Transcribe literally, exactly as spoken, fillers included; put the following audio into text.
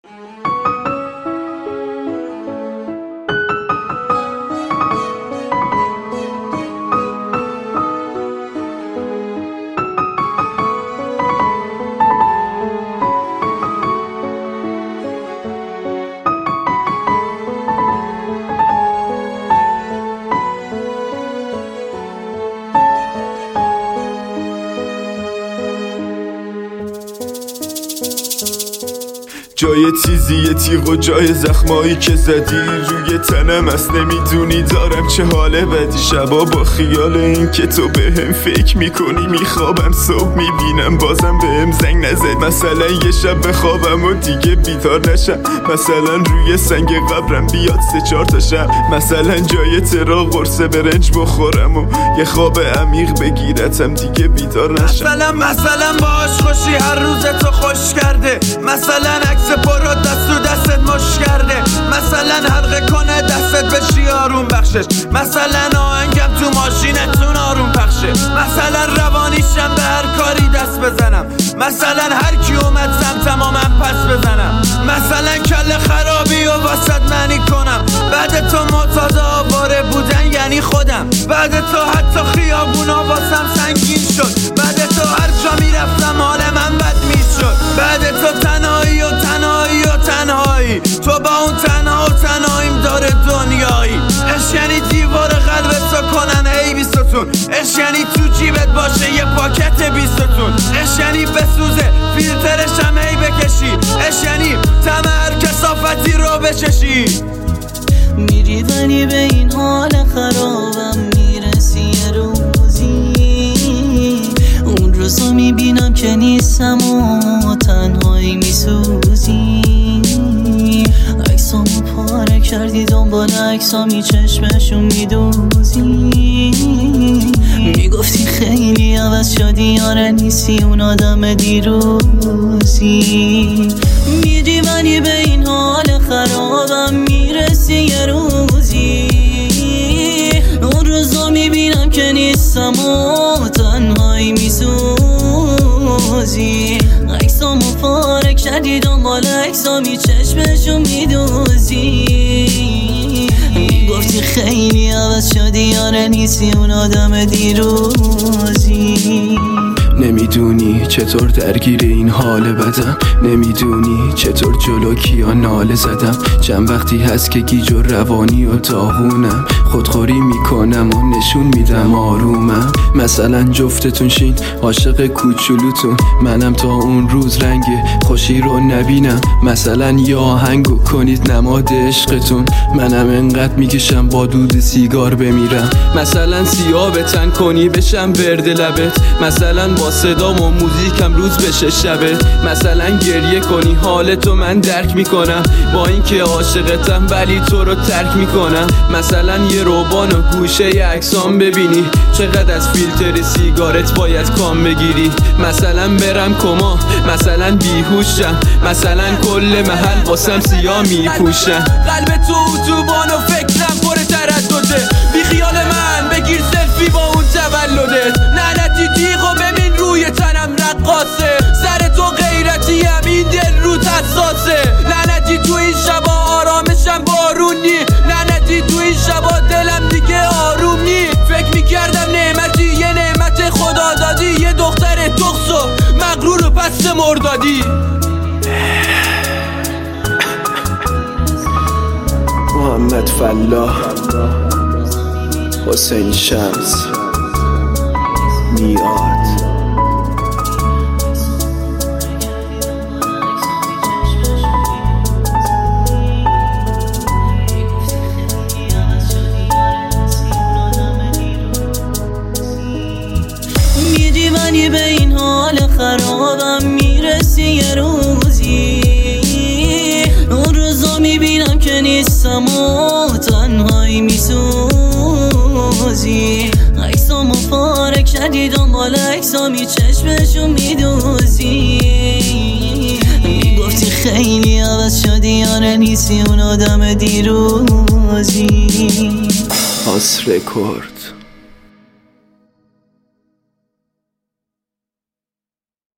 جای تیزی تیغ و جای زخمایی که زدی روی تنم است، نمیدونی دارم چه حاله بدی. شبا با خیال این که تو بهم فکر میکنی میخوابم، صبح میبینم بازم بهم زنگ نزد. مثلا یه شب بخوابم و دیگه بیدار نشم، مثلا روی سنگ قبرم بیاد سه چهار تا شب، مثلا جای ترا قرص برنج بخورم و یه خواب عمیق بگیرتم دیگه بیدار نشم. مثلا مثلا باهاش خوشی هر روز تو خوش کرده، مثلا عکس پرو دست و دستت مش کرده، مثلا حلقه کنه دستت بشی آروم بخشش، مثلا آهنگم تو ماشینتون آروم پخشه، مثلا روانیشم به هر کاری دست بزنم، مثلا هر کی اومد سمتم و من پس بزنم، مثلا کل خرابی و واسط معنی کنم، بعد تو معتاد آواره بودن یعنی خودم، بعد تو حتی خیابونا واسم سنگین شد، بعد تو هر جا میرفتم حال من بد میشد، بعد تو تنهایی و تنهایی و تنهایی، تو با اون تنها و تنهاییم داره دنیایی. عشق یعنی دیوار قلبت تو کنن هی بیستون، عشق یعنی تو جیبت باشه یه پاکت بیستون، عشق یعنی بسوزه فیلترش هم هی بکشی، عشق یعنی طعم هر کثافتی رو بچشی. میری ولی به این حال خرابم میرسی یه روزی، اون روزا میبینم که نیستم و تنهایی میسوزی، عکسامو پاره کردی دنبال عکسامی چشمشون میدوزی، میگفتی خیلی عوض شدی یاره نیستی اون آدم دیروزی، میری ولی به این حال خرابم میرسی یه روزی، اون روزا میبینم که نیستم و تنهایی میسوزی، عکسامو پاره کردی دنبال عکسامی چشمشو میدوزی، میگفتی خیلی عوض شدی یاره نیستی اون آدم دیروزی. نمیدونی چطور درگیر این حال بدم، نمیدونی چطور جلو کیا ناله زدم، چند وقتی هست که گیج و روانی و داغونم، خودخوری میکنم و نشون میدم آرومم، مثلا جفتتون شین عاشق کوچولوتون، منم تا اون روز رنگ خوشی رو نبینم، مثلا یا آهنگو کنید نماد عشقتون، منم انقدر میکشم با دود سیگار بمیرم، مثلا سیاه به تن کنی بشم ورد لبت، مثلا با صدام و موزیکم روز بشه شبت، مثلا گریه کنی حالتو من درک میکنم، با اینکه عاشقتم ولی تو رو ترک میکنم، مثلا یه روبان و گوشه عکسام ببینی چقدر از فیلتر سیگارت باید کام بگیری، مثلا برم کما، مثلا بیهوشم، مثلا کل محل واسم سیاه میپوشم، قلب تو اتوبان و فکرم پر تردده، بی خیال من بگیر سلفی با اون تولدت، لعنتی تیغو ببین روی تنم رقاصه، سر تو غیرتیم این دل رو حساسه، لعنتی تو این شبا آرامشم بارونی، لعنتی تو این شبا دلم دیگه آروم نی، فکر میکردم نعمتی یه نعمت خدا دادی، یه دختر تخص و مغرور و پس مردادی. محمد فلاح، حسین شمس، میاد. میری ولی به این حال خرابم میرسی یه روزی، اون روزا میبینم که نیستم و تنهایی میسوزی، عکسامو پاره کردی دنبال عکسامی چشمشو میدوزی، میگفتی خیلی عوض شدی یاره نیستی اون آدم دیروزی. آس رکورد.